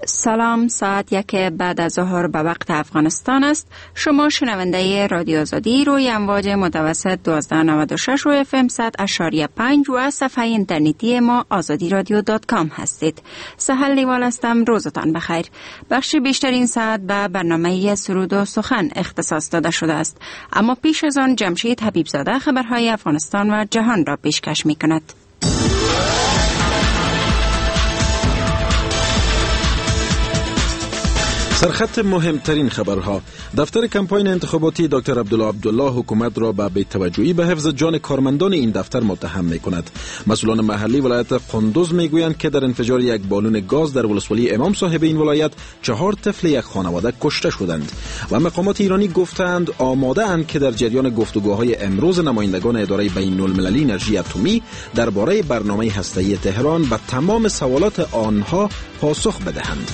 سلام، ساعت 1 بعد از ظهر به وقت افغانستان است. شما شنونده رادیو آزادی روی امواج متوسط 1296 و FM 100.5 و صفحه اینترنتی ما azadiradyo.com هستید. سهل نیوال هستم. روزتان بخیر. بخش بیشترین ساعت به برنامه سرود و سخن اختصاص داده شده است، اما پیش از آن جمشید حبیبزاده خبرهای افغانستان و جهان را پیشکش می کند. سرخط مهمترین خبرها. دفتر کمپاین انتخاباتی دکتر عبدالله عبدالله حکومت را به بی‌توجهی به حفظ جان کارمندان این دفتر متهم می‌کند. مسئولان محلی ولایت قندوز می‌گویند که در انفجار یک بالون گاز در ولسوالی امام صاحب این ولایت 4 طفل یک خانواده کشته شدند. و مقامات ایرانی گفتند آماده اند که در جریان گفتگوهای امروز نمایندگان اداره بین‌المللی انرژی اتمی درباره برنامه هسته‌ای تهران به تمام سوالات آنها پاسخ بدهند.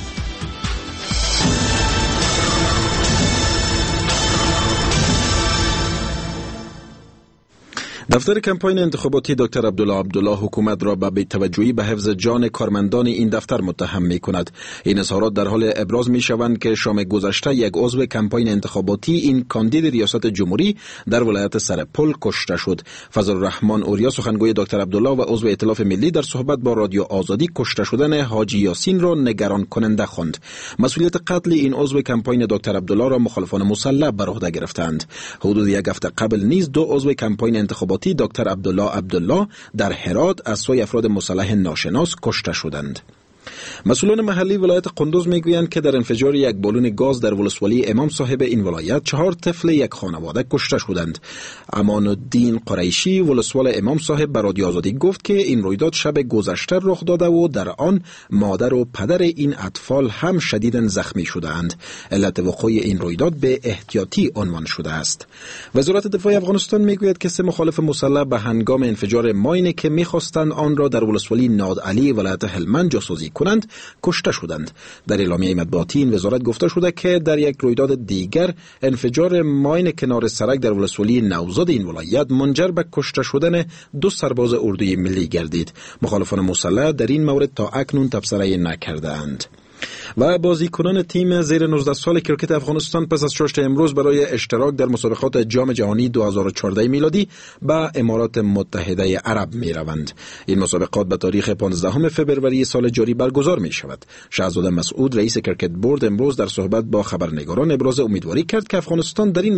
دفتر کمپاین انتخاباتی دکتر عبدالله عبدالله حکومت را به بی‌توجهی به حفظ جان کارمندان این دفتر متهم می کند. این اظهارات در حال ابراز می شوند که شام گذشته یک عضو کمپاین انتخاباتی این کاندید ریاست جمهوری در ولایت سرپل کشته شد. فضل الرحمن اوریا سخنگوی دکتر عبدالله و عضو ائتلاف ملی در صحبت با رادیو آزادی کشته شدن حاجی یاسین را نگران کننده خواند. مسئولیت قتل این عضو کمپاین دکتر عبدالله را مخالفان مسلح بر عهده گرفتند. حدود یک هفته قبل نیز 2 عضو کمپاین انتخاباتی دکتر عبدالله عبدالله در هرات از سوی افراد مسلح ناشناس کشته شدند. مسئولان محلی ولایت قندوز میگویند که در انفجار یک بالون گاز در ولسوالی امام صاحب این ولایت 4 طفل یک خانواده کشته شدند. امان الدین قریشی ولسوال امام صاحب به رادیو آزادی گفت که این رویداد شب گذشته رخ داده و در آن مادر و پدر این اطفال هم شدیداً زخمی شده‌اند. علت وقوع این رویداد به احتیاطی عنوان شده است. وزارت دفاع افغانستان میگوید که 3 مخالف مسلح به هنگام انفجار ماینی که می‌خواستند آن را در ولسوالی نادعلی ولایت هلمند جاسوزی کنند کشته شدند. در اعلامیه مطبوعاتی این وزارت گفته شده که در یک رویداد دیگر انفجار ماین کنار سرک در ولسوالی نوزاد این ولایت منجر به کشته شدن 2 سرباز اردوی ملی گردید. مخالفان مسلح در این مورد تا اکنون تبصره نکرده‌اند. و بازیکنان تیم زیر 19 سال کرکت افغانستان پس از ششت امروز برای اشتراک در مسابقات جام جهانی 2014 میلادی به امارات متحده عرب می روند. این مسابقات به تاریخ 15 فوریه سال جاری برگزار می شود. شهزاده مسعود رئیس کرکت بورد امروز در صحبت با خبرنگاران ابراز امیدواری کرد که افغانستان در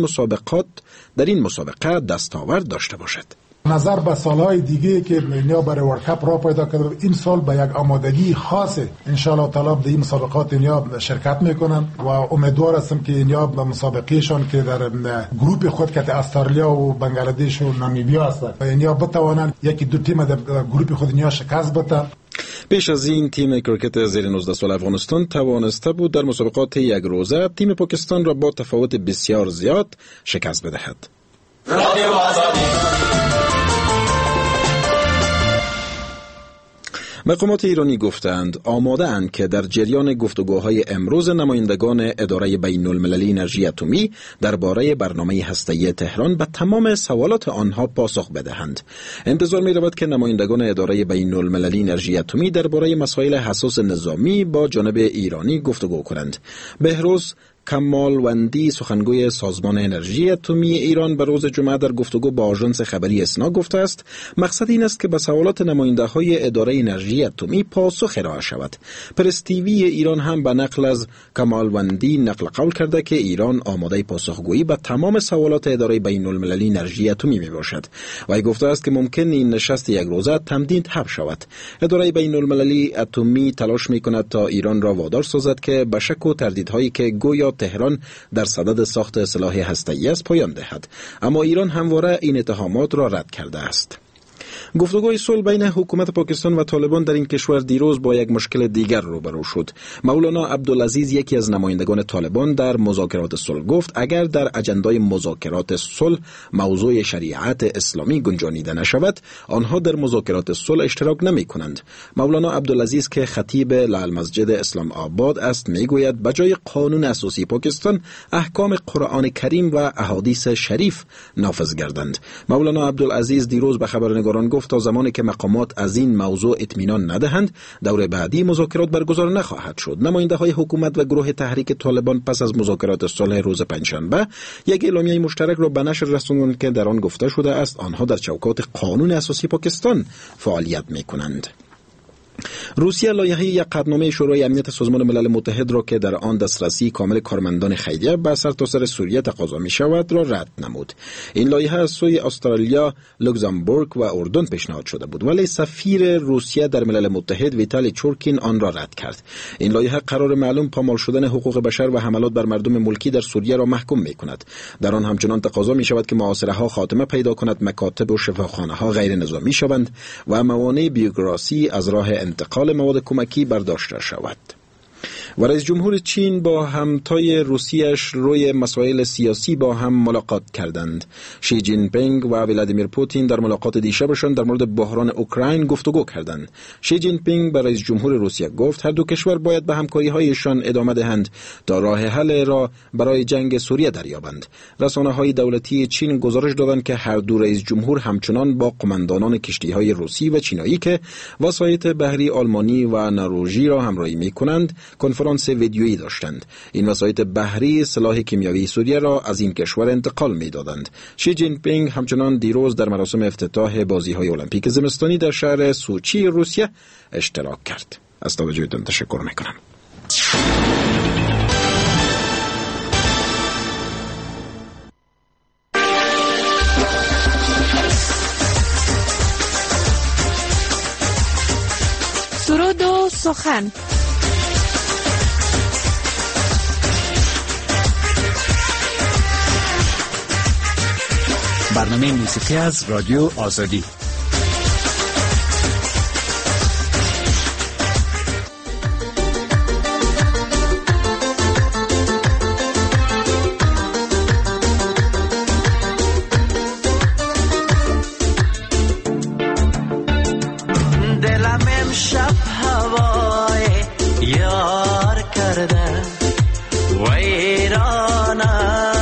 این مسابقه دستاورد داشته باشد. نظر به سالهای دیگه که اینیا برای ورلد کاپ را پیدا کرده، این سال به یک آمادگی خاصه ان شاء الله تعالی در این مسابقات اینیا شرکت میکنن و امیدوار هستم که اینیا به مسابقهشون که در گروه خود که استرالیا و بنگلادش و نامیبیا هستند اینیا بتوانند 1-2 تیم در گروه خود اینیا شکست بدن. پیش از این تیم کرکت زیر 19 سال افغانستان توانسته بود در مسابقات یک روزه تیم پاکستان را با تفاوت بسیار زیاد شکست بدهد. رادیو آزادی. مقامات ایرانی گفتند آماده اند که در جریان گفتگوهای امروز نمایندگان اداره بین‌المللی انرژی اتمی درباره برنامه هسته‌ای تهران به تمام سوالات آنها پاسخ بدهند. انتظار می‌رود که نمایندگان اداره بین‌المللی انرژی اتمی درباره مسائل حساس نظامی با جانب ایرانی گفتگو کنند. بهروز کمالوندی سخنگوی سازمان انرژی اتمی ایران به روز جمعه در گفتگو با آژانس خبری اسنا گفته است مقصد این است که به سوالات نماینده‌های اداره انرژی اتمی پاسخ ارائه شود. پرس تیوی ایران هم به نقل از کمالوندی نقل قول کرده که ایران آماده پاسخگویی به تمام سوالات اداره بین‌المللی انرژی اتمی میباشد. وی گفته است که ممکن این نشست یک روزه تمدید حب شود. اداره بین‌المللی اتمی تلاش میکند تا ایران را وادار سازد که به شک و تردیدهایی که گویا تهران در صدد ساخت سلاح هسته‌ای است پایان دهد، اما ایران همواره این اتهامات را رد کرده است. گفتگوی صلح بین حکومت پاکستان و طالبان در این کشور دیروز با یک مشکل دیگر روبرو شد. مولانا عبدالعزیز یکی از نمایندگان طالبان در مذاکرات صلح گفت اگر در اجندای مذاکرات صلح موضوع شریعت اسلامی گنجانیده نشود آنها در مذاکرات صلح اشتراک نمی کنند. مولانا عبدالعزیز که خطیب لعل مسجد اسلام آباد است میگوید بجای قانون اساسی پاکستان احکام قرآن کریم و احادیث شریف نافذ گردند. مولانا عبدالعزیز دیروز به خبرنگاران گفت تا زمانی که مقامات از این موضوع اطمینان ندهند دور بعدی مذاکرات برگزار نخواهد شد. نماینده‌های حکومت و گروه تحریک طالبان پس از مذاکرات صلح روز پنجشنبه یک اعلامیه مشترک را به نشر رساندند که در آن گفته شده است آنها در چوکات قانون اساسی پاکستان فعالیت می‌کنند. روسیه لایحه یک قطعنامه شورای امنیت سازمان ملل متحد را که در آن دسترسی کامل کارمندان خیریه به سرتاسر سوریه تقاضا می شود را رد نمود. این لایحه از سوی استرالیا، لوکزامبورگ و اردن پیشنهاد شده بود ولی سفیر روسیه در ملل متحد ویتالی چورکین آن را رد کرد. این لایحه قرار معلوم پامال شدن حقوق بشر و حملات بر مردم ملکی در سوریه را محکوم می کند. در آن همچنان تقاضا می شود که محاصره ها خاتمه پیدا کند، مکاتب و شفاخانه ها غیر نظامی شوند و موانع بیوروکراسی از راه انتقال مواد کمکی برداشته شود. و رئیس جمهور چین با همتای روسیه‌اش روی مسائل سیاسی با هم ملاقات کردند. شی جین پینگ و ولادیمیر پوتین در ملاقات دیشبشان در مورد بحران اوکراین گفتگو کردند. شی جین پینگ به رئیس جمهور روسیه گفت هر دو کشور باید به همکاری‌هایشان ادامه دهند تا راه حل را برای جنگ سوریه دریابند. رسانه‌های دولتی چین گزارش دادند که هر دو رئیس جمهور همچنان با قماندانان کشتی‌های روسی و چینایی که وسایط بحری آلمانی و نروژی را همراهی می‌کنند کنفرانس ویدیویی داشتند. این وسایط بحری سلاح کیمیاوی سوریه را از این کشور انتقال می‌دادند. شی جین پینگ همچنان دیروز در مراسم افتتاح بازی‌های المپیک زمستانی در شهر سوچی روسیه اشتراک کرد. از توجهتان تشکر می‌کنم. سرود و سخن. برنامه موسیقی از رادیو آزادی. دلم امشب هوای یار کرده ویرانه،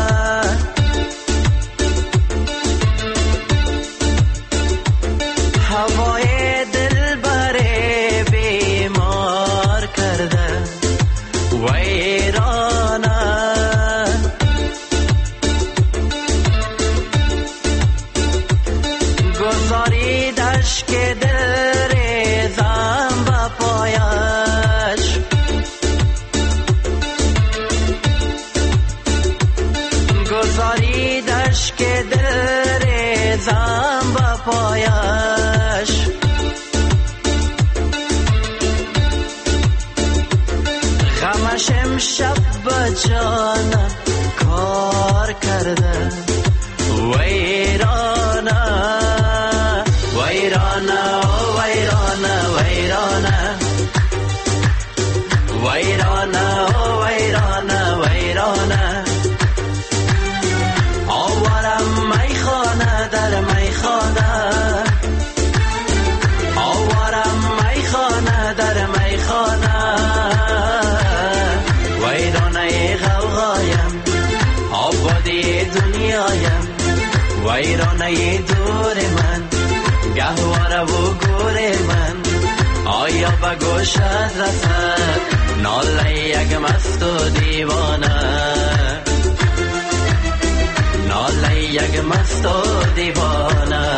هوای دلبر بیمار کرده ویرانه، گذاریدش که دل ریزم به پایش، گذاریدش که دل ریزم به پایش، غمش امشب به جانم کار کرده ویرانه، ویرانه، ویرانه، ویرانه، ویرانه، ویرانه، ویرانه، آورم میخانه در میخانه، آورم میخانه در میخانه، ویرانه غوغایم آبادی دنیایم، ویرانه دور من گهواره و گور من، آیا به گوشت رسد ناله یک مست و دیوانه، ناله یک مست و دیوانه.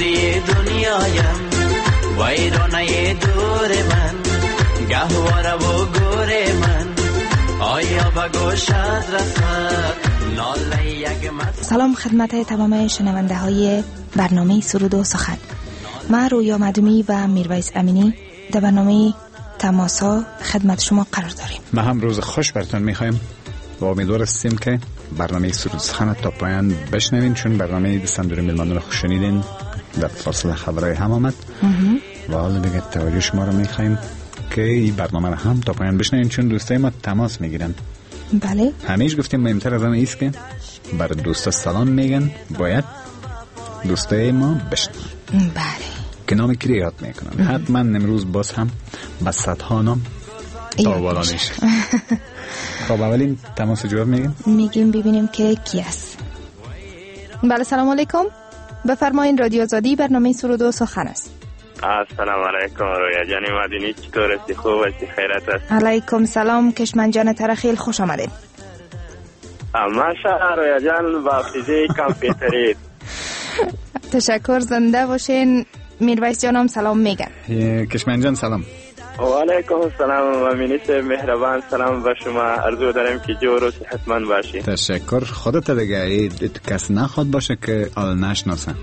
بازی دنیایم ویرانه دور من گهواره و گور من آیا به گوشت رسد ناله یک مست. سلام خدمت تمام شنونده های برنامه سرود و سخن. من رویا مدومی و میرویس امینی در برنامه تماسا خدمت شما قرار داریم. ما هم روز خوش براتون میخوایم و امیدوار هستیم که برنامه سرود و سخن تا پایان بشنوین، چون برنامه دسندور میلمانان رو خوش شنیدین. در فاصله خبرهای هم آمد و حالا دیگه توجه شما رو میخوایم که این برنامه رو هم تا پایان بشنوین، چون دوستای ما تماس میگیرن. بله همیشه گفتیم مهمتر از همه ایست که برای دوستا سلام میگن، باید دوستای ما بشنون. بله که نام کی یاد میکنن. حتما امروز باز هم با صدها نام تاوالا میشه. خب اولین تماس جواب میگیم ببینیم که کی است. بله سلام علیکم، بفرمایین رادیو آزادی برنامه سرود و سخن است. السلام علیکم رویا جان مدینی، چطور هستی؟ خوب هستی؟ خیرت است؟ علیکم سلام کشمن جان ترخیل، خوش آمدید. ماشاءالله رویا جان با فیزیک کامپیوتری. تشکر، زنده باشین. میرویس جانم سلام میگن. کشمن جان سلام. و علیکم السلام امینی سے مهربان سلام به شما عرض دارم که جور و صحتمند باشی. تشکر. خودت دیگه کس نخواد باشه که آل نشناسن.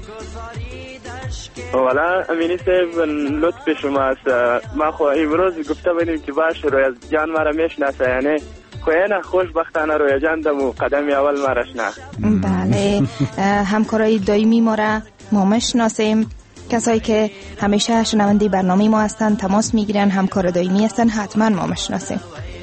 والا امینی صاحب لطف شما است. ما خو امروز گفته بودیم که باشه رویا جان مرا میشناسه، یعنی خوینه خوشبختانه رویا جان دمو قدم اول مرا شناخت. بله همکارای دائمی ما را ما میشناسیم. کسایی که همیشه شنونده برنامه ما هستن تماس میگیرن، همکار دائمی هستن، حتما ما میشناسیم.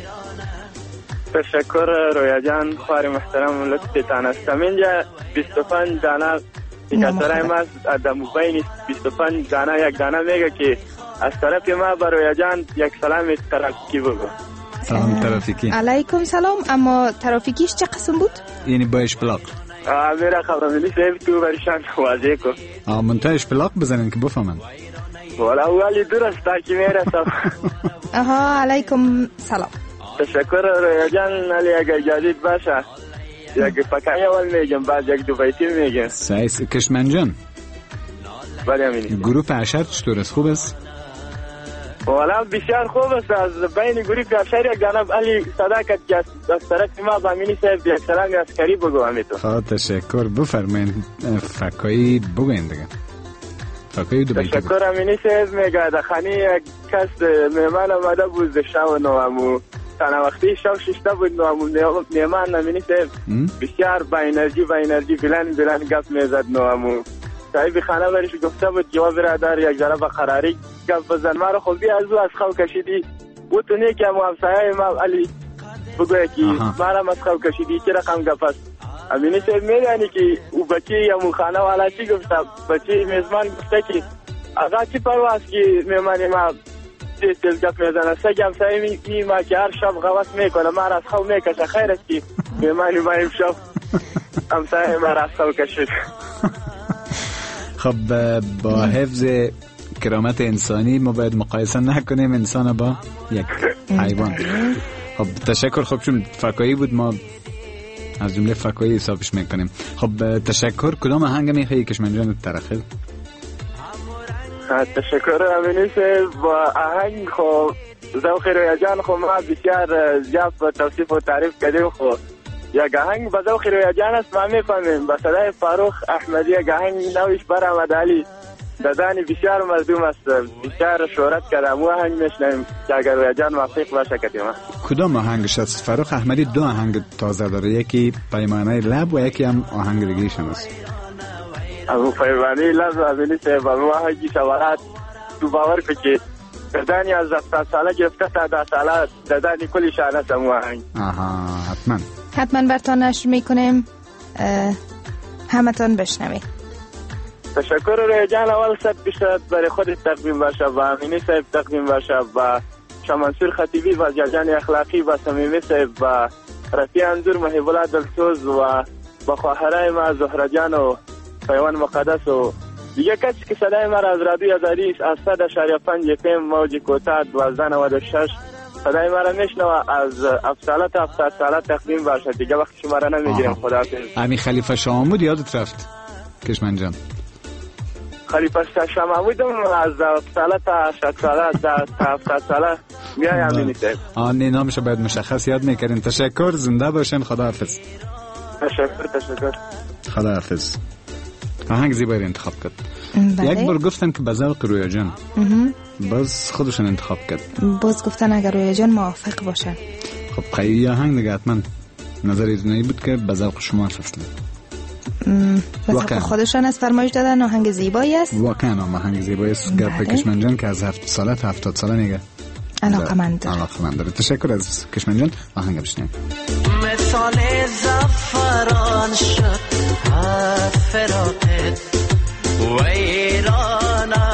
تشکر رویا جان، خوار محترم لطفتان است. اینجا 25 دانه کسرای ما در بین 25 دانه یک دانه میگه که از طرف ما برای جان یک سلام ترافیکی بگو. سلام ترافیکی. علیکم سلام. اما ترافیکیش چه قسم بود؟ یعنی با اشپلاق. میره خبرمینی صاحب تو برشان واضح کو. منتها اشپلاق بزنین که بفهمن. والا ولی درست که میره سب. آها علیکم سلام. تشکر رویا جان. علی اگر جدید باشه یک فکایی اول میگم، بعد یک دو بیتی میگم. سعیس کشمن جان. بله امینی. گروه اشر چطور است؟ خوب است؟ والا بسیار خوب است. از بین گروه اشر یک دانه علی صداقت جست از طرف ما با امینی صاحب یک سلام عسکری بگو امیتو. خب تشکر. بفرمایید فکایی بگوین دیگه. فکایی دو بیتی. تشکر امینی صاحب. میگه در خانه یک کس مهمان آمده بود شب نوامو تنها وقتی شب ششته بود نوامو مهمان امینی صاحب بسیار با انرژی بلند گپ میزد. نوامو صاحب خانه برش گفته بود جواب برادر یک ذره با قراری گپ بزن. ما رو خوبی از خو کشیدی و تو نه که همسایه ما علی بگوی که ما رو از خو کشیدی چه رقم گپ است. امینی صاحب میدانی که او بچه یا خانه والا چی گفته؟ بچه میزمان گفته که آقا چی پرواز که مهمان ما تیز گپ میزنه. سگم سایه می ما که هر شب غوث میکنه ما را از خو میکشه. خیر است که مهمانی ما امشب همسایه ما را از خو کشید. خب با حفظ کرامت انسانی ما باید مقایسه نکنیم انسان با یک حیوان. خب تشکر. خب چون فکایی بود ما از جمله فکایی حسابش میکنیم. خب تشکر. کدام آهنگ میخوایی کشمن جان ترخیل؟ تشکر امینی صاحب. با آهنگ خب ذوق رویا جان خب ما بسیار زیاد توصیف و تعریف کردیم. خب یک آهنگ با ذوق رویا جان است ما میفهمیم. با صدای فاروق احمدی یک آهنگ نویش برآمد علی دادانی بسیار مردم است، بسیار شهرت کرده. مو آهنگ میشنیم که اگر رویا جان موافق باشه کدیم. کدام آهنگش است؟ فاروق احمدی دو آهنگ تازه داره، یکی پیمانه لب و یکی هم آهنگ دیگه است. ابو پیمانه لب امینی صاحب آهنگی شوارات تو باور که دادانی از 17 ساله گرفته تا 10 ساله دادانی کلی شانه سمو آهنگ. آها حتما برتان نشر میکنیم، همتان بشنوید. تشکر روی جان. اول 100% برای خود تقدیم باشه و امینی صاحب تقدیم باشه و شمانسور خطیبی و جان اخلاقی و صمیمی صاحب و رفیع انظور محب الله دلسوز و با خواهرای ما زهره جان و پیوان مقدس و دیگه کسی که صدای ما را از رادیو آزادی از 100.5 FM موج کوتاه 1296 صدای ما را میشنوه از 7 تا 7 ساله تقدیم باشه. دیگه وقت شما را نمیگیرم. خداحافظ. امی خلیفه شامود یادت رفت کشمن جان؟ خلیفه شما بودم از 10 ساله تا 60 ساله تا 70 ساله میایم اینجا. آن نامش باید مشخص یاد میکردین. تشکر، زنده باشین، خداحافظ. تشکر. خداحافظ. آهنگ زیبایی انتخاب کرد. یک بار گفتن که به ذوق رویا جان، باز خودشون انتخاب کرد. باز گفتن اگر رویا جان موافق باشه. خب قیوی آهنگ دیگه حتما نظر ایدونایی بود که به ذوق شما اصلا. به ذوق خودشان از فرمایش دادن آهنگ زیبایی است. واقعا آهنگ زیبایی است. گپ کشمن جان که از 7 ساله تا 70 ساله نگه علاقمند داره. تشکر از کشمن جان. آهنگ بشنویم. مثال زعفران شد فراقت ویرانه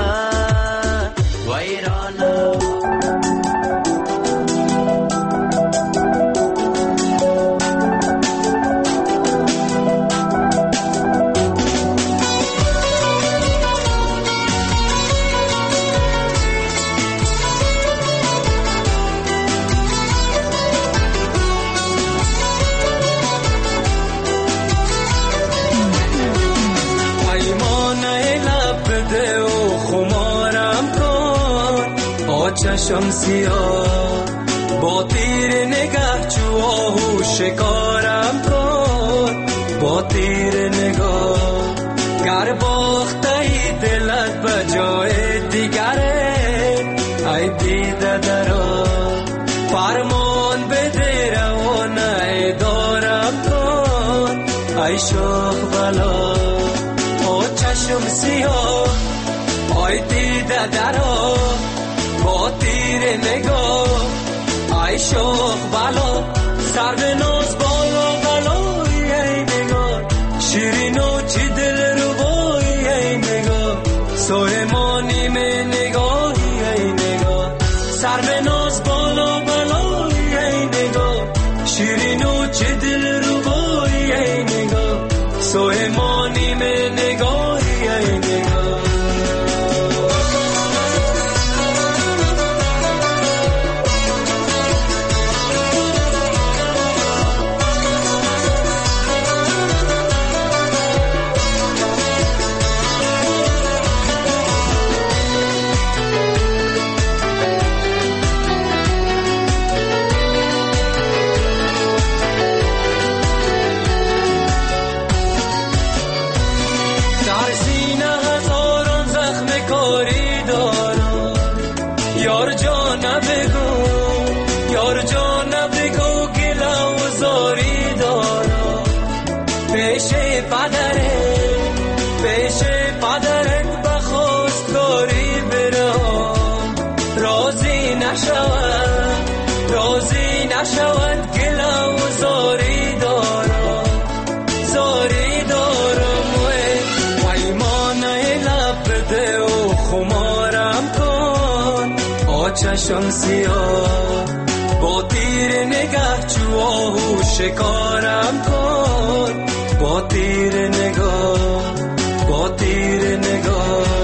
چشم سیاه با تیر نگاه چو آهو شکارم کن، با تیر نگاه گر باخته ای دلت به جای دیگره، ای دیده درا فرمان بده روانه دارم کن، ای شوخ بلا با چشم سیاه ای دیده درا با تیر نگاه، ای شوخ بلا سر به ناز بالا بلای ای نگاه، شیرین و چی دل رو بای ای نگاه، سلیمانی می نگاهی ای نگاه، سر به ناز بالا بلای ای نگاه، شیرین و چی دل رو بای ای نگاه، سلیمانی می نگاهی ای نگاه. راضی نشود گلا و زاری دارم، زاری دارم و ایمانه لب بده و خمارم کن، آچشم سیاه با تیر نگاه چو آهو شکارم کن، با تیر نگاه، با تیر نگاه.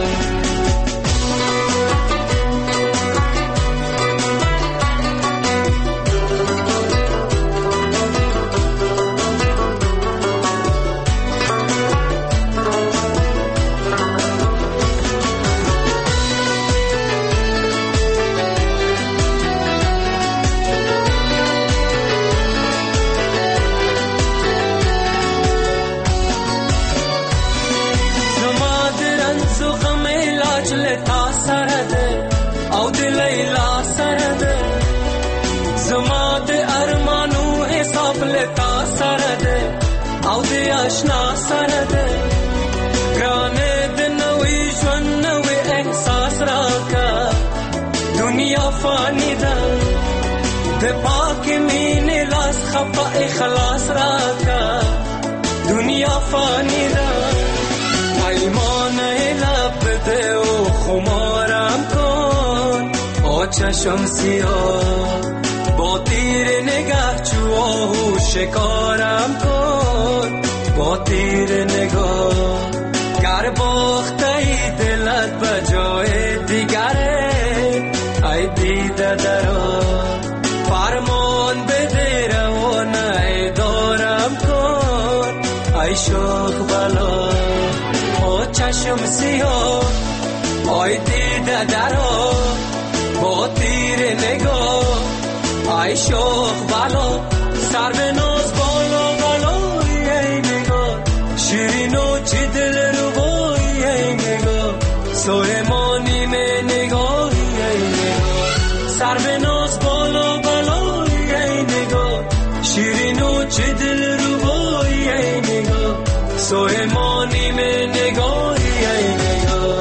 آشنا سرده گرانه دنوی جون نوی احساس راکا، دنیا فانی ده ده پاک مین لاس خفا اخلاص راکا، دنیا فانی ده ایمانه لب ده و خمارم کن، آچشم سیاه با تیر نگاه چو آهو شکارم کن، با تیر نگاه گر باخته ای دلت به جای دیگره، ای دیده درا فرمان بده روانه دارم کن، ای شوخ بلا چشم سیاه آی دیده درا با تیر نگاه آی شوخ بالا سر به ناز بالا بالا ای نگاه شیرین و چی دل رو بایی ای نگاه سلیمانی می نگاهی ای نگاه سر به ناز بالا بالا ای نگاه شیرین و چی دل رو بایی ای نگاه سلیمانی می نگاهی ای نگاه.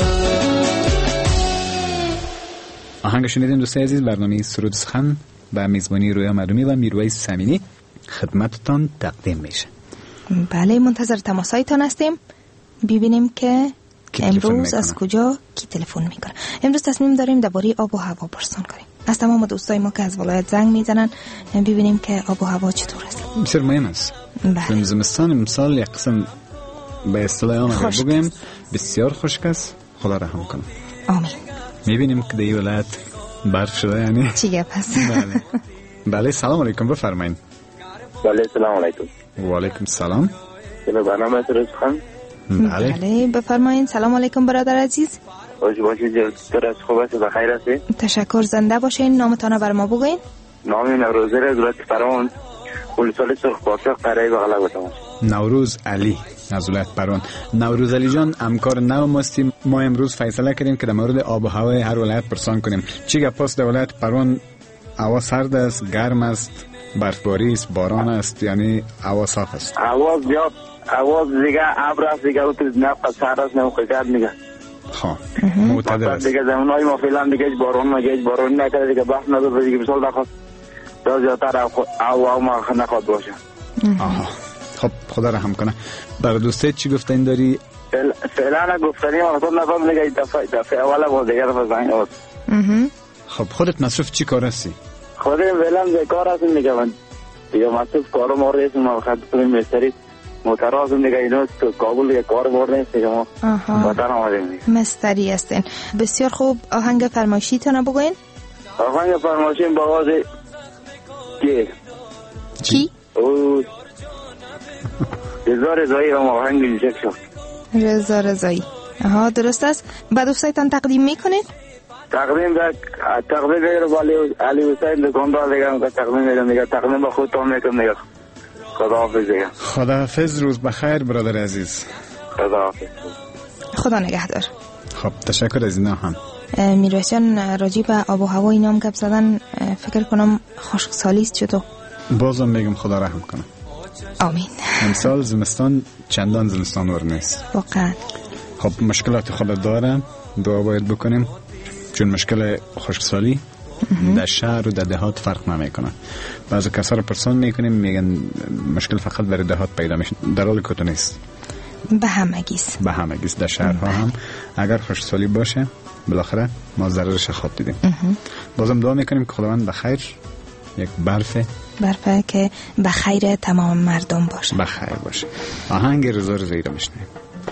آهنگ شنیدیم دوستای عزیز. برنامه سرود سخن به میزبانی رویا معلومی و میرویس سمینی خدمتتان تقدیم میشه. بله، منتظر تماسایتان هستیم. ببینیم که امروز از کجا کی تلفن میکنه. امروز تصمیم داریم درباره آب و هوا پرسان کنیم از تمام دوستای ما که از ولایت زنگ میزنن، ببینیم که آب و هوا چطور است. بسیار مهم است. بله. زمستان امسال یک قسم به اصطلاح آن اگر بگویم بسیار خشک است. خدا رحم کنه. آمین. میبینیم که در ولایت برف شده، یعنی چی گپ هست؟ بله. بله سلام علیکم، بفرمایید. بله سلام علیکم. و علیکم سلام. برنامه سرود سخن. بله بفرمایید. سلام علیکم برادر عزیز. خوش باشید. در از خوب است، بخیر هستید؟ تشکر. زنده باشین. نامتان بر ما بگوین. نام نوروزه از ولایت پروان، ولسوالی سرخ پاسخ قریه بغل گفتم. نوروز علی از ولایت پروان. نوروز علی جان، همکار نو ماستیم. ما امروز فیصله کردیم که در مورد آب و هوای هر ولایت پرسان کنیم. چی گپ است در ولایت پروان؟ هوا سرد است، گرم است، برفباری است، باران است، یعنی هوا صاف است؟ هوا دیگه ابر است، دیگه تو نه سرد است نه گرم میگه. ها معتدل است دیگه. زمانهای ما فعلا دیگه باران نکرده دیگه، بحث نداره دیگه. مثال بخواد زیادتر هوا ما نخواد باشه. آها خب خدا رحم کنه. برای دوستت چی گفتین داری؟ فعلا گفتنی ما خود نفهم دیگه. دفعه اوله بود دیگه دفعه زنگ بود. خب خودت مصروف چی کار هستی؟ خودم فعلا بیکار هستم دیگه. من دیگه مصروف کارم آرزم ما خدمت مستری مترازم دیگه. اینو تو کابل دیگه کار بار نیست دیگه. ما وطن آمدیم دیگه. مستری هستین. بسیار خوب. آهنگ فرمایشی تانو بگوین. آهنگ فرمایشی با آواز کی؟ او رضا رضایی هم آهنگ ریجکت شد. رضا رضایی. آها درست است. بعد دوستایتان تقدیم میکنید؟ تقدیم دیگر با علی حسین دکاندار دیگر تقدیم میدم دیگه. تقدیم با خودتان میکنم دیگه. خداحافظ دیگه. خداحافظ. روز بخیر برادر عزیز. خداحافظ. خدا نگهدار. خب تشکر از اینا هم. میرویسیان راجی به آب و هوا اینا هم گپ زدن. فکر کنم خشکسالی است. چطور؟ بازم میگم خدا رحم کنه. آمین. امسال زمستان چندان زمستان ور نیست واقعا. خب مشکلات خود داره، دعا باید بکنیم، چون مشکل خشکسالی در شهر و در دهات فرق نمیکنه. بعضی کسا رو پرسان میکنیم میگن مشکل فقط برای دهات پیدا میشه، در حالی که تو نیست. به همگیست. در شهرها هم اگر خشکسالی باشه بالاخره ما ضررش خود دیدیم. بازم دعا میکنیم که خداوند بخیر یک برف که بخیر تمام مردم باشه. بخیر باشه. آهنگ رضا رضایی رو میشنیم.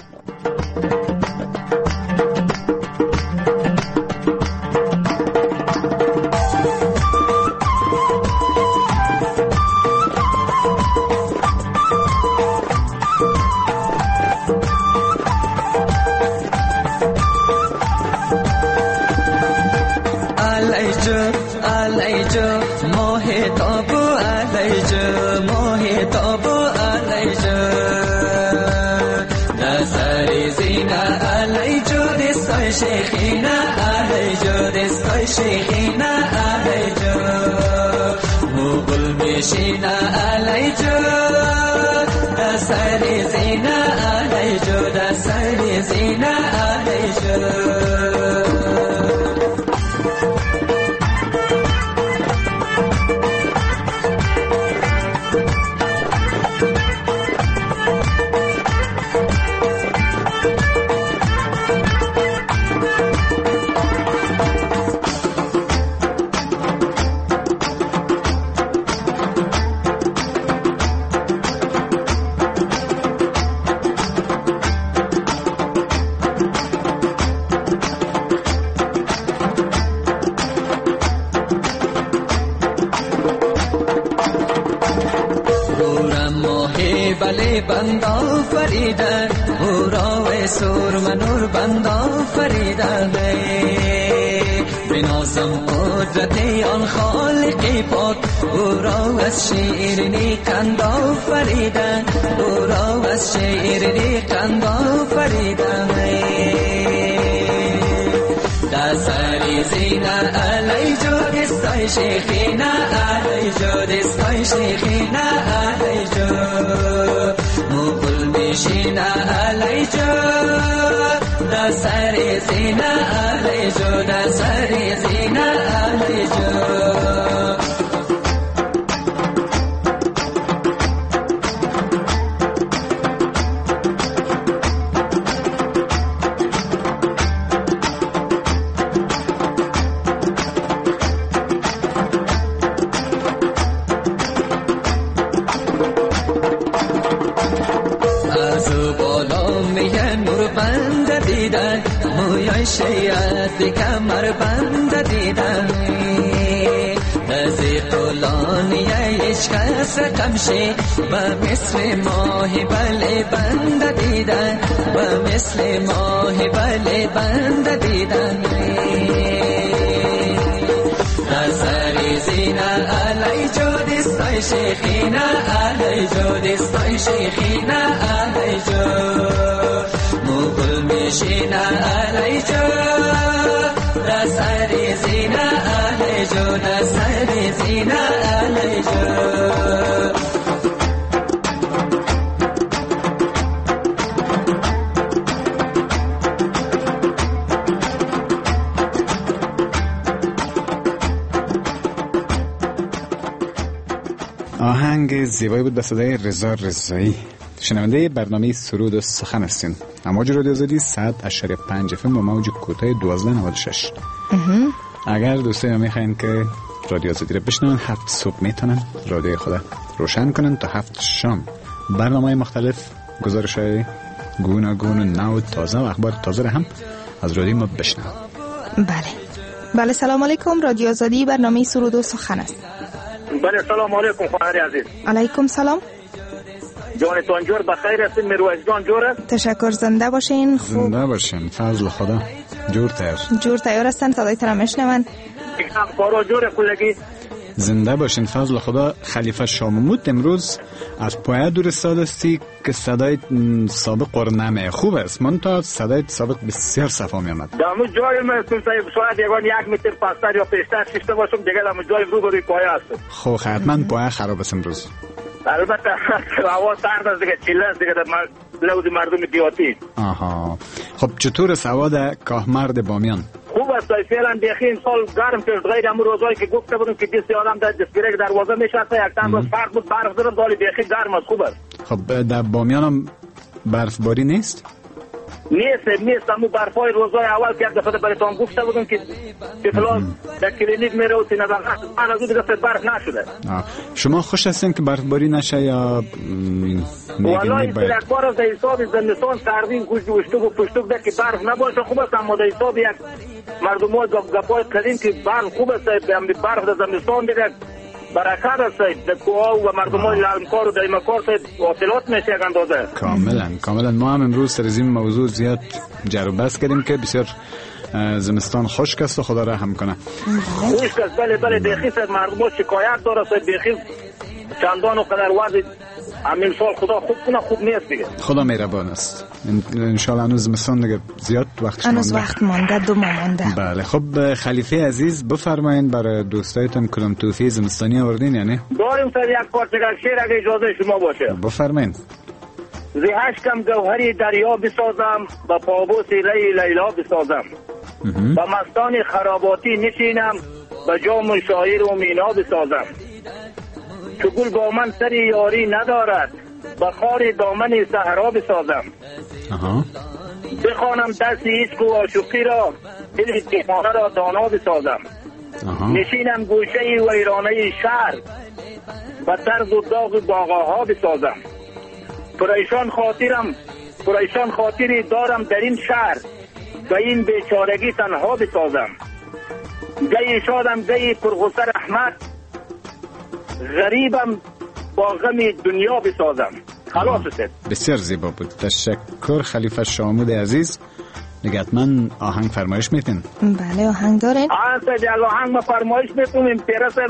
شیخینا علیجو مغل میشینا علیجو دسری زینا علیجو دسری زینا علیجو بندال فریدن او راوی سرم نور بند آفریدن بنازم قدرت آن خالق پاک او را از شیرینی قند آفریدن او را از شیرینی قند آفریدن در سری زینه علی جو دستای شیخینه علی جو دستای شیخینه علی جو مقل میشینه علی جو در سری زینه علی جو در سری زینه علی جو شیعت کمر بند دیدن دزی طولانی عشق سقمشی و مثل ماه بله بند دیدن و مثل ماه بله بند دیدن در سری زینه علی جو دستای شیخینه علی جو دستای شیخینه علی جو مقل میشینه علی جو در سری زینه علی جو در سری زینه علی جو آهنگ زیبایی بود به صدای رضا رضایی. شنونده برنامه سرود و سخن هستین. امواج رادیو آزادی 100.5 FM و موج کوتاه 1296. اگر دوستان میخواین که رادیو آزادی رو بشنون 7 صبح میتونن رادیو خود روشن کنن تا 7 شام برنامه مختلف گزارش‌های گوناگون و نو تازه و اخبار تازه رو هم از رادیو ما بشنون. بله سلام علیکم. رادیو آزادی برنامه سرود و سخن است. بله سلام علیکم خواهر عزیز. علیکم سلام. جانتان جور بخیر هستین؟ میرویس جان جور است؟ تشکر. زنده باشین. خوب زنده باشین. فضل خدا. جور تیار هستن. صدایتون رو میشنون. کارو جور کلگی. زنده باشین. فضل خدا. خلیفه شاممود امروز از پایه دور سادستی که صدای سابق قرنمه خوب است. من تا صدای سابق بسیار صفا می آمد. دامو جای من شاید یک متر پستر یا پیشتر شیشته باشم دیگه دامو جای رو بروی پایه هستم. خب حتما پایه خراب است امروز. البته هوا سرد است دیگه، چیله است دیگه در لوز مردم دیاتی. آها. خب چطور است هوا در کاهمرد بامیان؟ خوب است. فعلا بیخی این سال گرم شد. غیر همون روزایی که گفته بودم که 20 آدم در دستگیره دروازه میشسته یک چند روز فرق بود برف دارم دالی بیخی گرم است. خوب است. خب در بامیان هم برفباری نیست؟ نیست همون برفای روزای اول که یک دفعه براتون گفته بودم که طفلا در کلینیک میره و سینه من از اون دیگه برف نشده. شما خوش هستین که برفباری نشه یا والله یک بار از حساب زمستان سردین گوشت و پشتوک ده که برف نباشه خوب است، اما در حساب یک مردم ها گپای کردیم که برف خوب است. برف در زمستان دیگه برکت است در کوها و مردم های لالمکار و دایمکار واصلات میشه یک اندازه. کاملا ما هم امروز سر این موضوع زیاد جر و بحث کردیم که بسیار زمستان خشک است و خدا رحم کنه. خشک است بله بیخی سر مردم ها شکایت داره بیخی چندان و قدر وضع همین سال خدا خوب کنه خوب نیست دیگه. خدا مهربان است. انشالله هنوز زمستان دیگه زیاد وقتش مونده. هنوز وقت مونده 2 ماه مونده. بله خب خلیفه عزیز بفرمایید برای دوستایتون کدام توفیق زمستانی آوردین یعنی؟ داریم سر یک پارچه شعر اگه اجازه شما باشه. بفرمایید. زی هشتم گوهری دریا بسازم با پابوس لیلا بسازم با مستان خراباتی نشینم با جام شاعر و مینا بسازم چو گل با من سری یاری ندارد با خار دامن صحرا بسازم بخوانم دست عشق و عاشقی را دل دیوانه را دانا بسازم نشینم گوشه ویرانه شهر با طرز و داغ باغاها بسازم پریشان خاطری دارم در این شهر و این بیچارگی تنها بسازم گهی شادم گهی پرغصه رحمت غریبم با غم دنیا بسازم خلاص است. بسیار زیبا بود. تشکر خلیفه شامود عزیز. دیگه حتما آهنگ فرمایش میتین؟ بله آهنگ دارین؟ آهنگ ما فرمایش میتونیم. پیره صاحب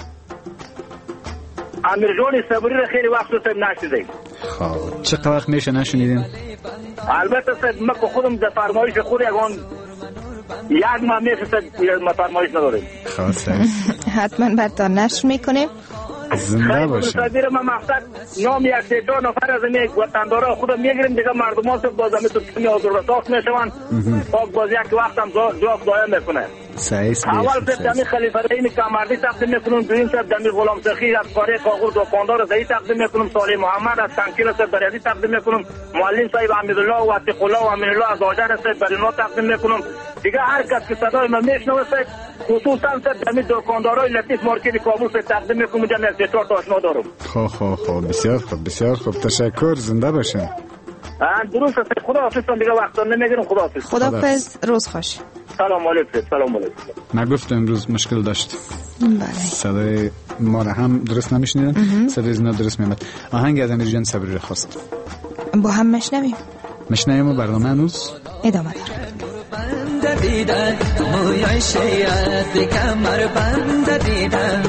امیر جان صبری را خیلی وقت صاحب نشنیدیم. خب چقدر وقت میشه نشنیدیم؟ البته صاحب ما خودم در فرمایش خود یک ماه میشه ما فرمایش نداریم. خلاص حتما بعد نشر میکنیم. زنده باشه. مصادیر ما مقصد نام یک سه تا نفر از این وطندارا خودم میگیریم دیگه مردم ها باز همه تو کنی آزرداست میشون پاک باز یک وقت هم جواب دایم میکنه. اول دمی خلیفه رحیم کمردی تقدیم میکنم، دویم دمی غلام سخی از قاره کاغور دکاندار زایی تقدیم میکنم، صالح محمد از تنکیل صاحب بریادی تقدیم میکنم، معلم صاحب حمیدالله و عتیق الله و امین الله از آجر صاحب برینا تقدیم میکنم. دیگه هر کس که صدای من میشنوه خصوصا دمی دکاندارای لطیف مارکت کابل صاحب تقدیم میکنم. جمع از 4 تا آشنا دارم. خب بسیار خوب تشکر. زنده باشین. درست است. خدا حافظ. دیگه وقت نمیگیرم. خدا حافظ. خدا حافظ. روز خوش. سلام علیکم. سلام علیکم. من گفتم امروز مشکل داشت. بله. صدای ما را هم درست نمیشنیدن، صدای زنا درست میاد. آهنگ از امیر جان صبری را خواست. با هم مشنویم و برنامه هنوز ادامه داره. بند دیدن موی شیعت کمر بند دیدن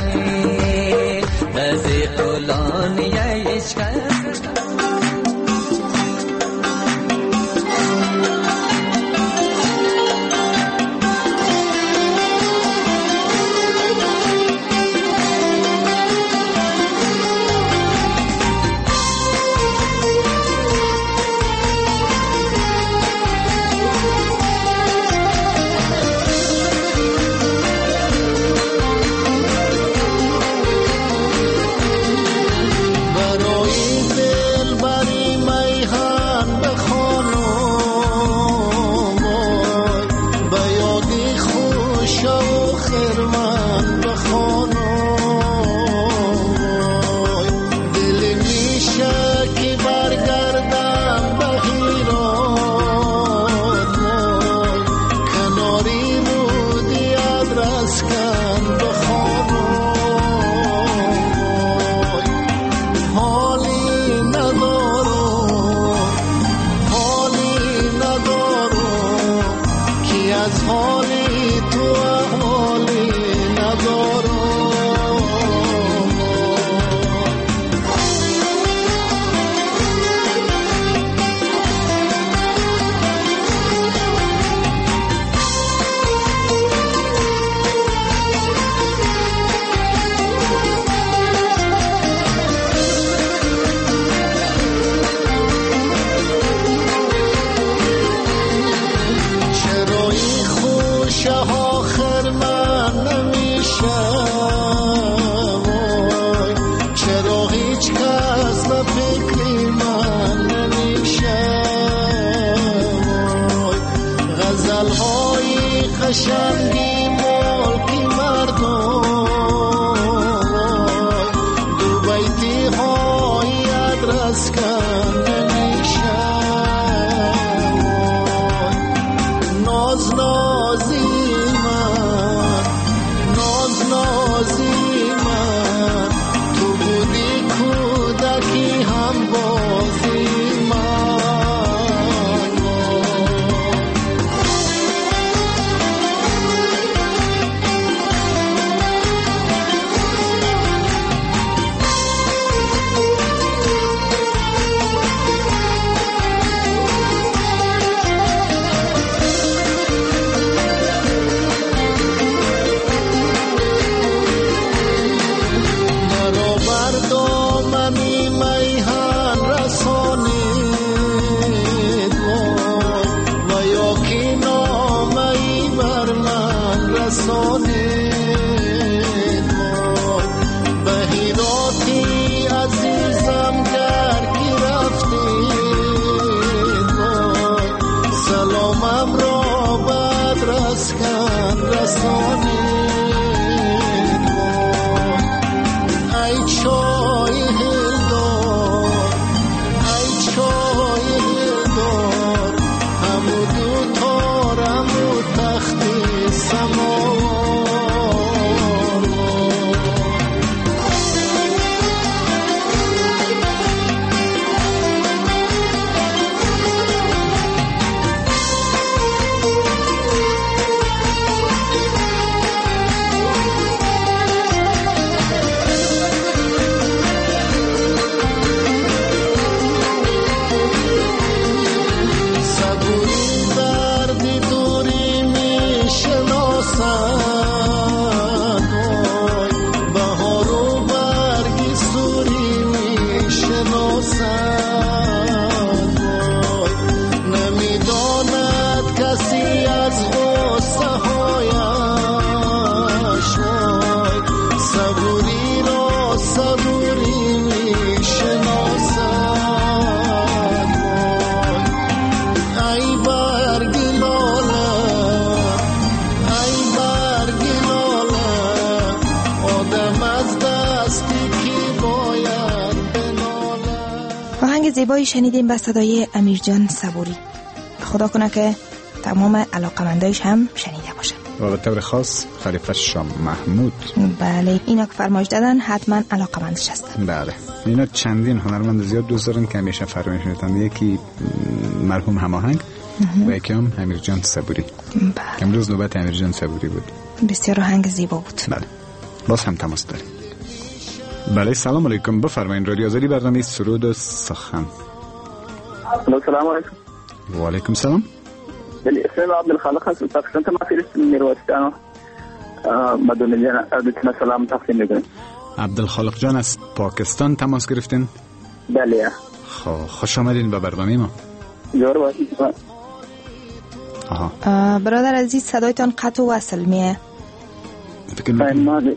بزی قلانی عشق زیبایی شنیدیم به صدای امیرجان صبوری. خدا کنه که تمام علاقمندایش هم شنیده باشن و به طور خاص خلیفه شاه محمود. بله اینا که فرمایش دادن حتما علاقمندش هستن. بله اینا چندین هنرمند زیاد دوست دارن که همیشه فرمایش میدن. یکی مرحوم هماهنگ و یکی هم امیرجان صبوری. بله. امروز نوبت امیرجان صبوری بود. بسیار آهنگ زیبا بود. بله باز هم تماس داریم. بله سلام علیکم، بفرمایید. رادیو آزادی برنامه سرود و سخن. سلام علیکم. و علیکم سلام. بله اسم عبدالخالق هست. پاکستان تماس میروستانو مدونه جان عبدالله سلام تقدیم میکنم. عبدالخالق جان از پاکستان تماس گرفتین؟ بله. خوش آمدین به برنامه ما. جور باشید. برادر عزیز صدایتان قطع و وصل میه. فکر میکنم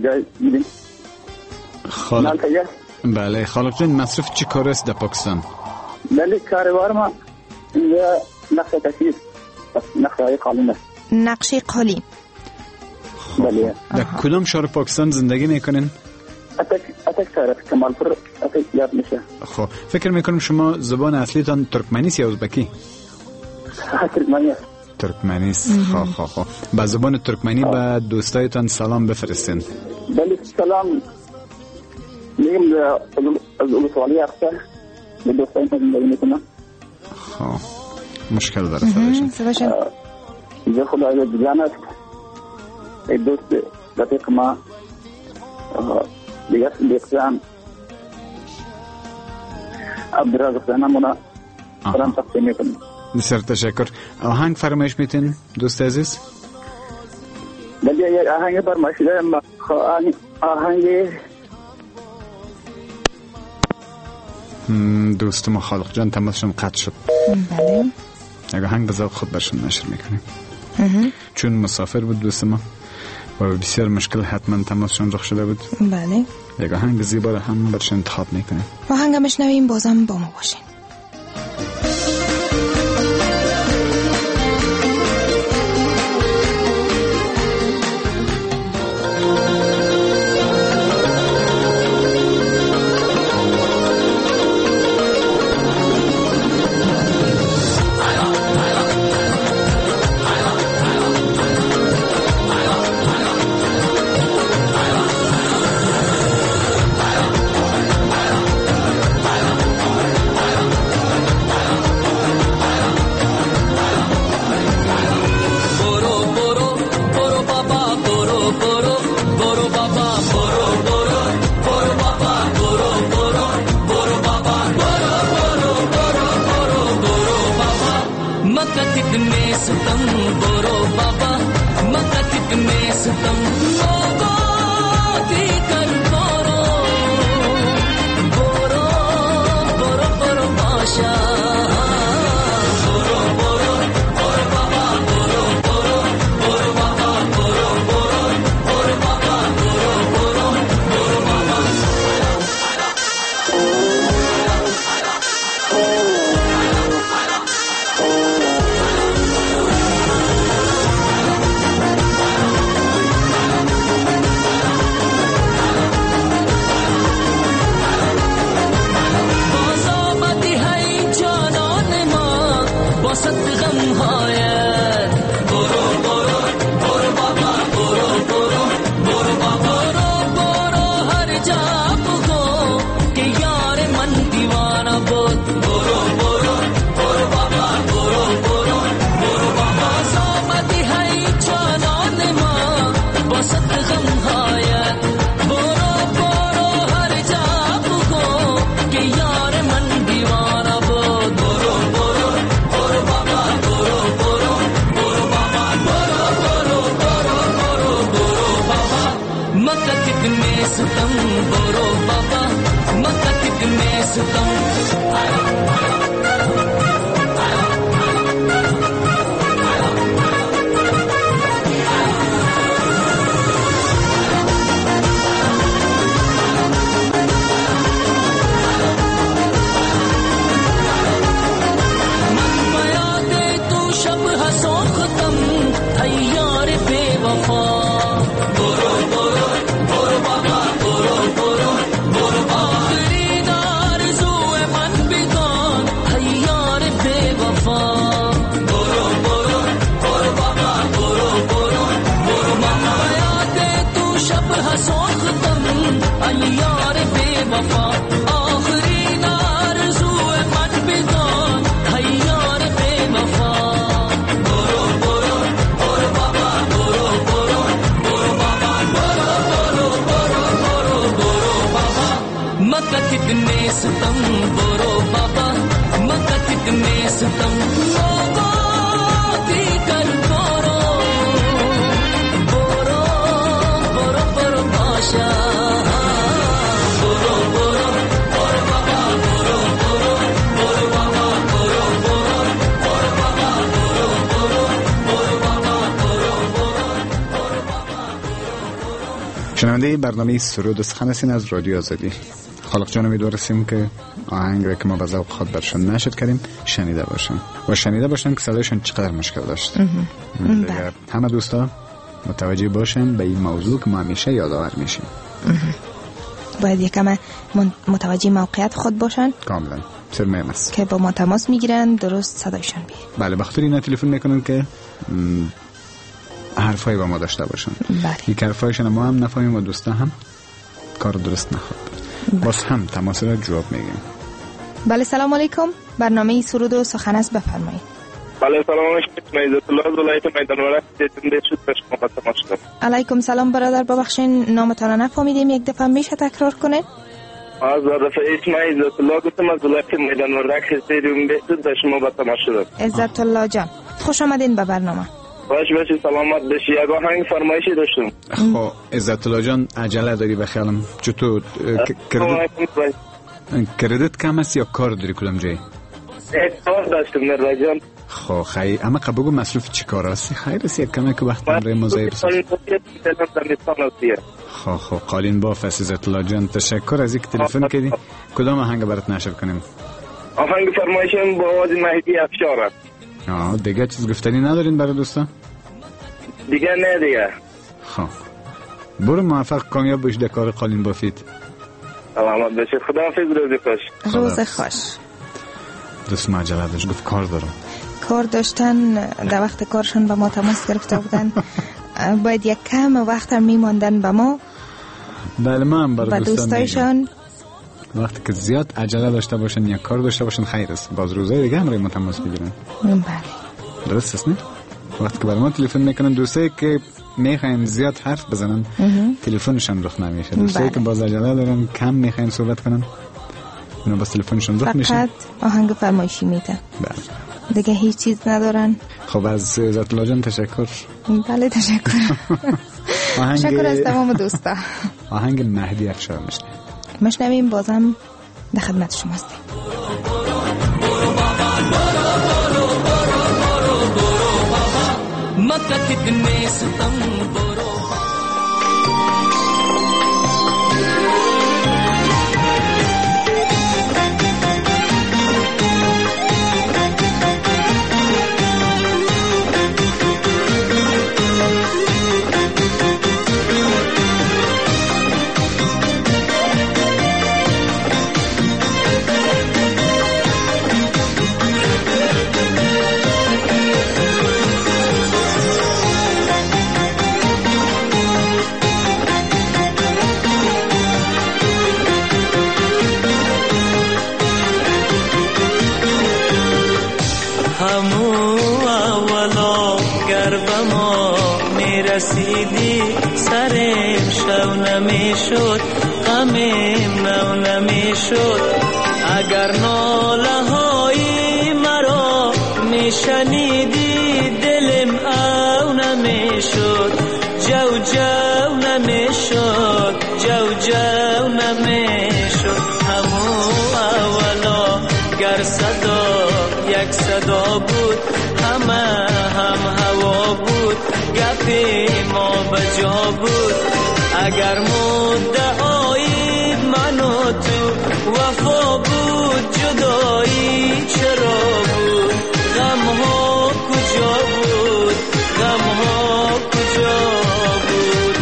خالق. بله خالق جان مصرف چی کار است در پاکستان؟ بله کاروبار ما اینجا نقشه کشی نقشه قالین است. نقشه قالین. بله. در کدام شهر پاکستان زندگی میکنین؟ اتک شهر کمالپور اتک یاد میشه. خب فکر میکنم شما زبان اصلیتان ترکمنی است یا ازبکی؟ ترکمنی است. ترکمنی است. خب با زبان ترکمنی به دوستایتان سلام بفرستین. بله سلام میگم از اولسوالی اخته به دوستایتان زندگی میکنم. خب مشکل داره سباشن اینجا خدا دیگان است. ای دوست رفیق ما دیگه لیکسان عبدالرزاق زنمونا سلام تقدیم میکنم. بسیار تشکر. آهنگ فرمایش میتین دوست عزیز؟ بله یک آهنگ فرمایش دارم. آهنگ دوست ما خالق جان تماسشون قطع شد. بله یک آهنگ بذار خود برشون نشر میکنیم چون مسافر بود دوست ما و بسیار مشکل حتما تماسشون رخ شده بود. بله یک آهنگ زیبا رو هم برشون انتخاب میکنیم. آهنگ مشنویم بازم با ما باشین. برو بابا برو برو برو شنونده برنامه سرود و سخن هستین از رادیو آزادی. خالق جان امیدواریم که آهنگ را که ما به ذوق خود برشان نشد کردیم شنیده باشن که صدایشان چقدر مشکل داشت. دیگر همه دوستا متوجه باشن به این موضوع که ما همیشه یادآور میشیم. باید یکم متوجه موقعیت خود باشن کاملا سرمایه است که با ما تماس میگیرن درست صدایشان بیاد. بله بخاطر اینا تلفن میکنن که حرفای با ما داشته باشن. بله. یک حرفایشون ما هم نفهمیم و دوستا هم کار درست نخواد. باز هم تماس را جواب میگیم. بله سلام علیکم. برنامه سرود و سخن است بفرمایید. بله سلام علیکم. عزت الله ولایت میدان ورق زنده شد به شما تماس کنم. علیکم سلام برادر، ببخشید نامتان را نفهمیدیم، یک دفعه میشه تکرار کنید؟ از رفع اسم عزت الله گفتم از ولایت میدان ورق زنده شد به شما تماس کنم. عزت الله جان خوش آمدین به برنامه. باش سلامت باشی. یک آهنگ فرمایشی داشتم. خب عزت الله جان عجله داری بخیالم چطور کردت کم است یا کار داری کدام جایی؟ کار داشتم نرده جان. خب خیلی اما قبل بگو مصروف چی کار هستی؟ خیلی رسی یک کمه که وقت امره مزایی بسید. خب قالین باف عزت الله جان تشکر از یک تلفن کردی. کدام آهنگ برات نشر کنیم؟ آهنگ فرمایشم با آواز مهدی افشار است. دیگه چیز گفتنی ندارین برای دوستا؟ دیگه نه دیگه. خب برو موفق کامیاب باش در کار قالین بافید. سلامت باشید. خداحافظ. روز خوش. دوست ماجرا داشت گفت کار دارم. کار داشتن در وقت کارشون به ما تماس گرفته بودن. باید یک کم وقت هم میماندن به ما. بله ما هم برای دوستایشان وقتی که زیاد عجله داشته باشن یا کار داشته باشن خیر است. باز روزای دیگه هم روی ما تماس بگیرن. بله درست است نه؟ وقتی که برای ما تلفن میکنن دوستایی که میخواین زیاد حرف بزنن تلفنشون رخ نمیشه. دوستایی که باز عجله دارن کم میخواین صحبت کنن اونا باز تلفنشون رخ میشه. فقط آهنگ فرمایشی میده. بله دیگه هیچ چیز ندارن. خب از عزت الله جان تشکر. بله تشکر. تشکر از تمام دوستا. آهنگ مهدی افشار مشنویم بازم در خدمت شما هستیم. رسیدی سرم شو نمیشد غمم نو نمیشد اگر ناله های مرا میشنیدی دلم او نمیشد جو جو نمیشد جو جو نمیشد همو اولا گر صدا یک صدا بود همه هم هوا بود گپی ما بجا بود اگر مدعای من و تو وفا بود جدایی چرا بود غم ها کجا بود غم ها کجا بود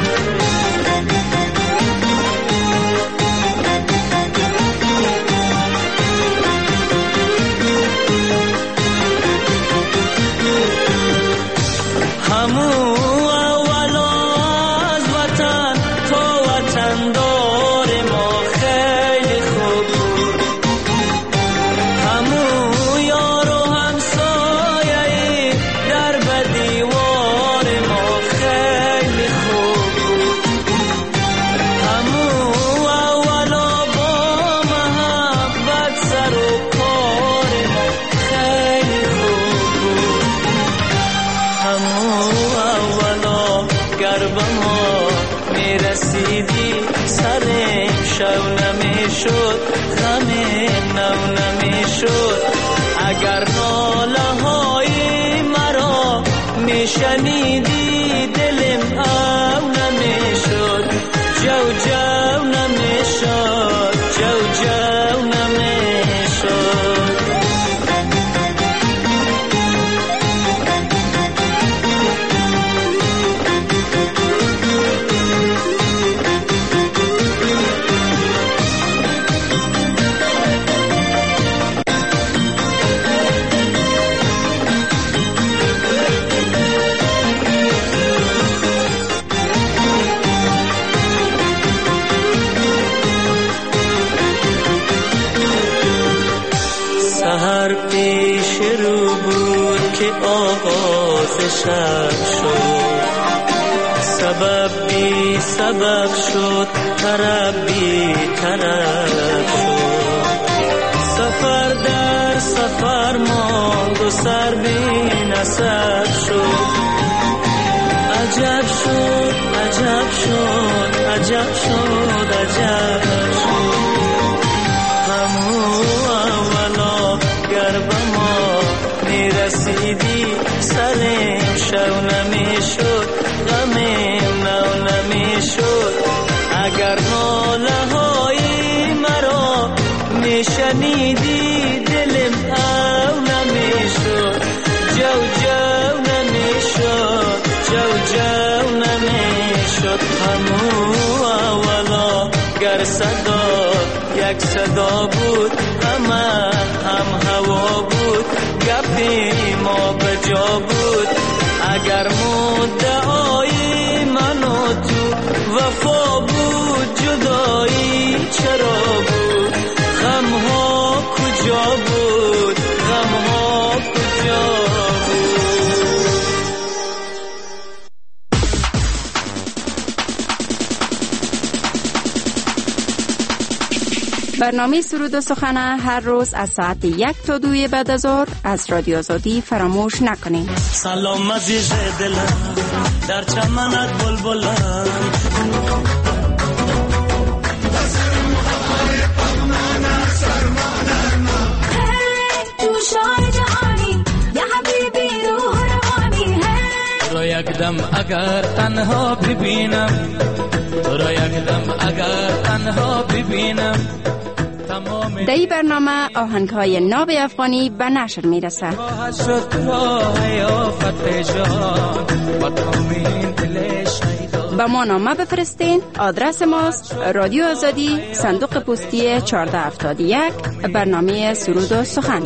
همون شنیدی دلم او نمیشد شب شد سبب بی سبب شد طرب بی طرب شد سفر در سفر ماند و سر بی نسب شد عجب شد عجب شد عجب شد عجب شد همو اولا گر به ما میرسیدی سرم شو نمیشد غمم نو نمیشد اگر ناله های مرا میشنیدی دلم او نمیشد جو جو نمیشد جو جو نمیشد همو اولا گر صدا یک صدا بود همه هم هوا بود گپی ما به جا بود اگر مدعای من و تو وفا بود جدایی چرا بود غم ها کجا بود غم ها کجا بود برنامه سرود و سخن هر روز از ساعت 1 تا 2 بعد از ظهر از رادیو آزادی فراموش نکنید. سلام عزیز دلم در چمنت بلبلم تو شای جهانی یا حبیبی روح روانی رو یک دم اگر تنها ببینم رو یک دم اگر تنها ببینم در این برنامه آهنگ‌های ناب افغانی به نشر میرسه. با ما نامه بفرستین. آدرس ماست رادیو آزادی، صندوق پستی 1471، برنامه سرود و سخن.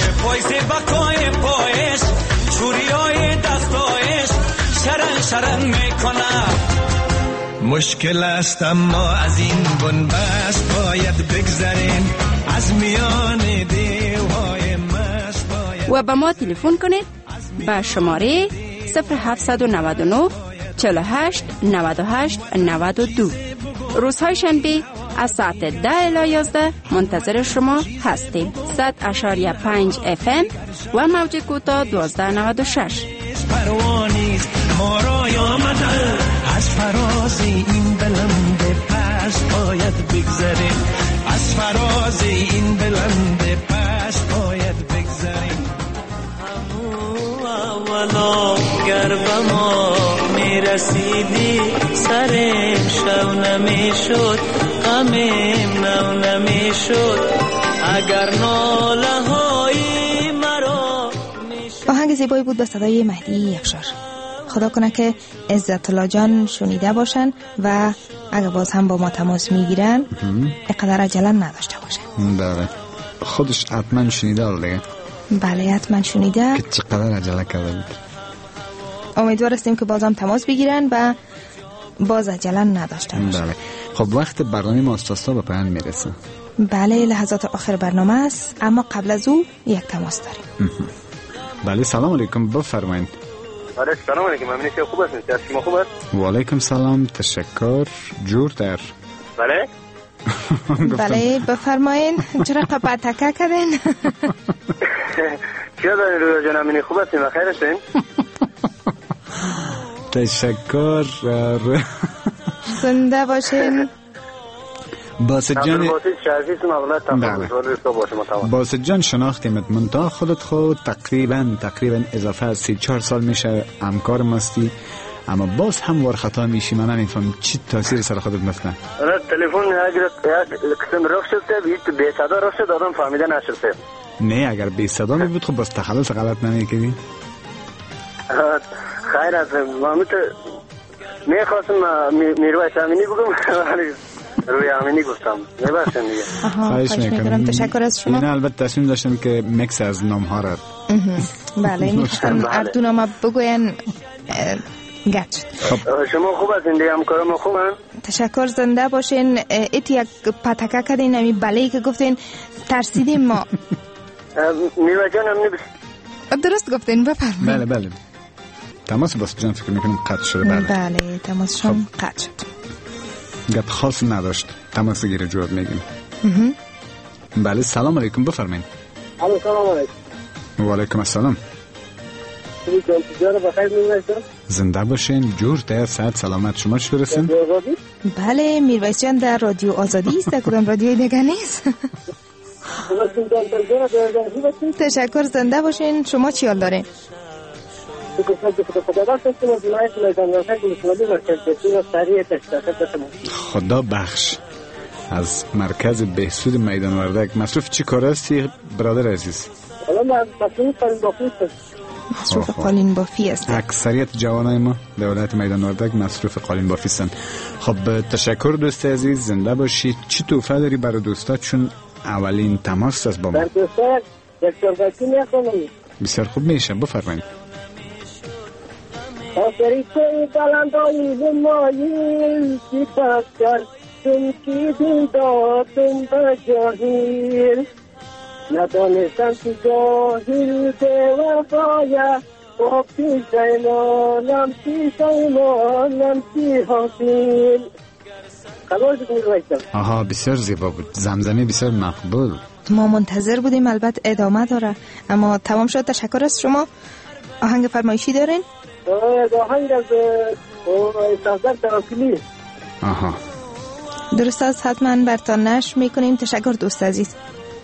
مشکل است اما از این بنبست باید بگذرین از میان دیوهای مست باید و به ما تلفن کنید به شماره 0799 48 98 92. روزهای شنبه از ساعت 10 الی 11 منتظر شما هستیم. 100.5 FM و موج کوتاه 1296. پروانیست ما را آمده از فراز این بلند پست باید بگذریم از فراز این بلند پست باید بگذریم همو اولا گر به ما میرسیدی سرم شو نمیشد غمم نو نمیشد اگر ناله های مرا آهنگ زیبایی بود به صدای مهدی یخشار. خدا کنه که عزت الله جان شنیده باشن و اگه باز هم با ما تماس میگیرن اقدر عجله نداشته باشن. بله خودش حتما شنیده دیگه. بله حتما شنیده که چقدر عجله کرده بود. امیدوار هستیم که باز هم تماس بگیرن و باز عجله نداشته باشن. بله خب وقت برنامه ما استاستا به پایان میرسه. بله لحظات آخر برنامه است اما قبل از او یک تماس داریم. بله سلام علیکم بفرمایید. بله سلام علیکم امین شیخ خوب هستین؟ شما خوب است؟ و علیکم سلام تشکر جور در. بله بله بفرمایید. چرا قبطکه کردین؟ چرا دارین رویا جان امینی خوب هستین و خیر هستین؟ تشکر زنده باشین. باسط جان باسط جان شناختیمت منطقه خودت خود تقریبا اضافه 3-4 سال میشه همکار مستی اما باز هم ور خطا میشی. من نمیفهم چی تاثیر سر خودت میفته. تلفن قسم رفت شده بی صدا رفت شده آدم فهمیده نشده. نه اگر بی صدا می بود خب بس تخلص غلط نمیکنی. خیر است ما میخواستم میرویس امینی بگم روی امینی گفتم نباشم دیگه. خواهش میکنم. تشکر از شما. این البته تصمیم داشتم که میکس از نام ها را بله میخوام اردو نام بگوین گچ. شما خوب هستین دیگه همکارم خوبن؟ تشکر زنده باشین. ایتی یک پتکه کردین همی بله که گفتین ترسیدیم ما. میوه جان هم درست گفتین بفرمایید. بله تماس باست جان فکر میکنم قطع شده. بله تماسشون قطع شد. گپ خاص نداشت. تماس گیره جواب میگیم. بله سلام علیکم بفرمایید. سلام علیکم. و علیکم السلام. زنده باشین. جور تا صحت سلامت. شما چطور هستین؟ بله میرویس جان در رادیو آزادی است. کدام رادیوی دیگه نیست. تشکر زنده باشین. شما چی حال دارین؟ خدا بخش از مرکز بهسود میدان وردک. مصروف چی کار هستی برادر عزیز؟ مصروف قالین بافی است. اکثریت جوانای ما دولت میدان وردک مصروف قالین بافی هستند. خب تشکر دوست عزیز. زنده باشی. چی توفه داری برای دوستات چون اولین تماس است با ما؟ بسیار خوب میشه بفرمایید. آفریقای بلندایی مایل سپاس کرد چون که دین دادم به جاهل ندانستم که جاهل به وفایه با پیشایمانم چی حاصل. قبول می‌کنم. آها بسیار زیبا بود. زمزمه بسیار مقبول. ما منتظر بودیم. البته ادامه داره اما تمام شد. تشکر از شما. آهنگ فرمایشی دارین؟ آهنگ از سردار تراکلی. آها درست است. حتما برتان نشر میکنیم. تشکر دوست عزیز.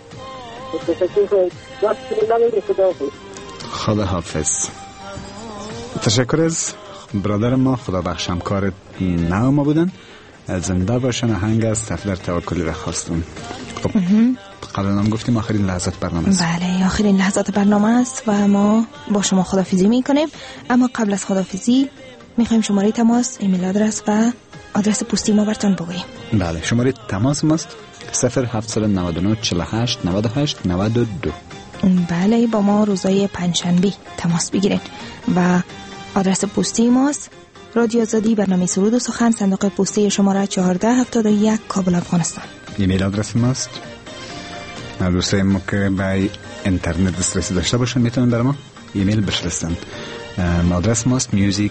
خدا حافظ. تشکر از برادر ما. خدا بخشم کار نو ما بودن. زنده باشن. آهنگ از سردار توکلی را خواستم. خب قبلا هم گفتیم آخرین لحظات برنامه است. بله آخرین لحظات برنامه است و ما با شما خداحافظی میکنیم. اما قبل از خداحافظی میخوایم شماره تماس، ایمیل آدرس و آدرس پستی ما براتون بگوییم. بله شماره تماس ماست 0799 48 98 92. بله با ما روزای پنجشنبه تماس بگیرین و آدرس پستی ماست رادیو آزادی برنامه سرود و سخن، صندوق پستی شماره 1471 کابل افغانستان. ایمیل آدرس ماست. دوستای ما که به اینترنت دسترسی داشته باشن میتونن برای ما ایمیل بفرستن. آدرس ماست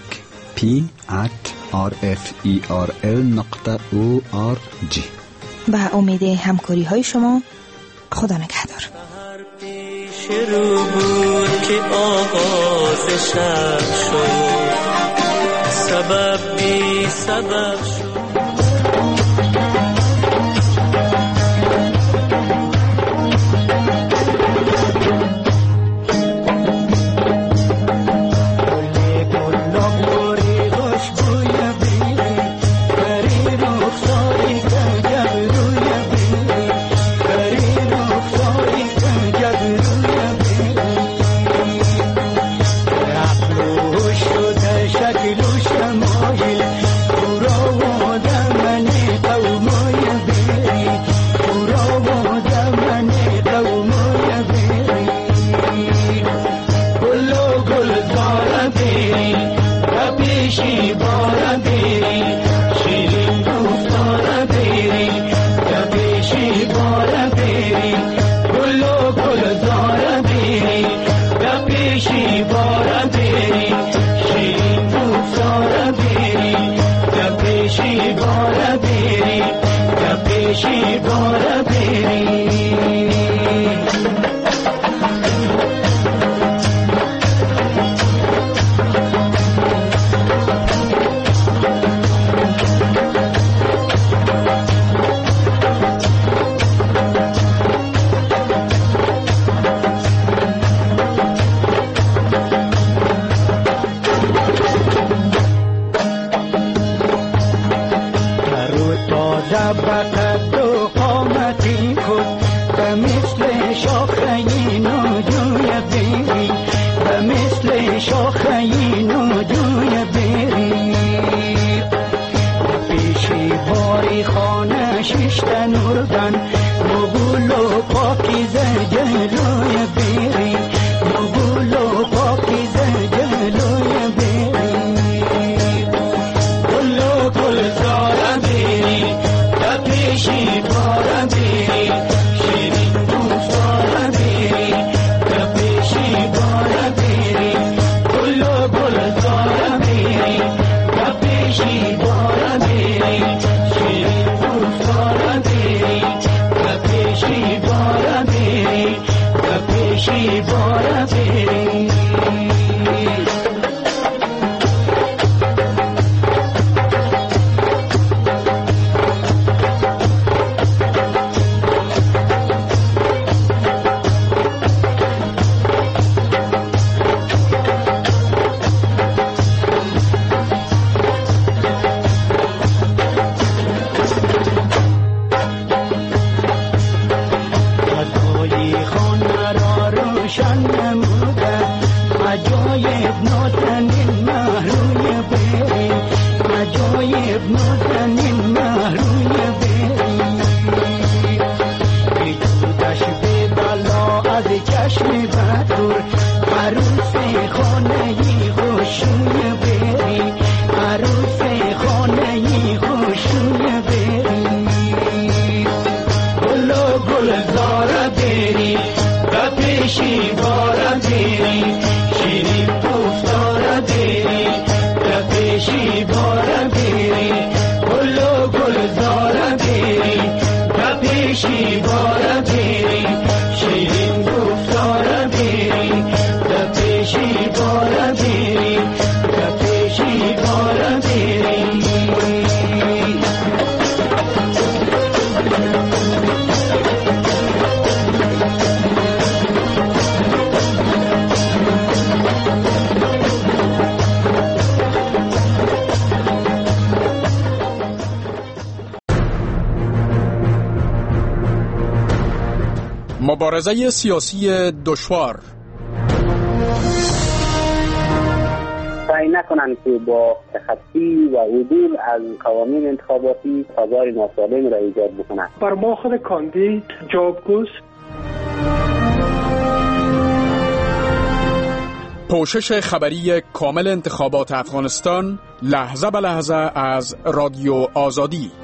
musicp@rferl.org. با امید همکاری های شما. خدا نگهدار. شروع بود که آغاز شب شد، سبب بی سبب شد. گل پیشی بارا بری شیرین گفتارا بری به پیشی بارا بری به پیشی بارا بری مبارزه سیاسی دشوار. سعی نکنند که با تخطی و عدول از قوانین انتخاباتی تضاد ناسالم را ایجاد بکنند. بر ما خود کاندید جوابگوست. پوشش خبری کامل انتخابات افغانستان لحظه به لحظه از رادیو آزادی.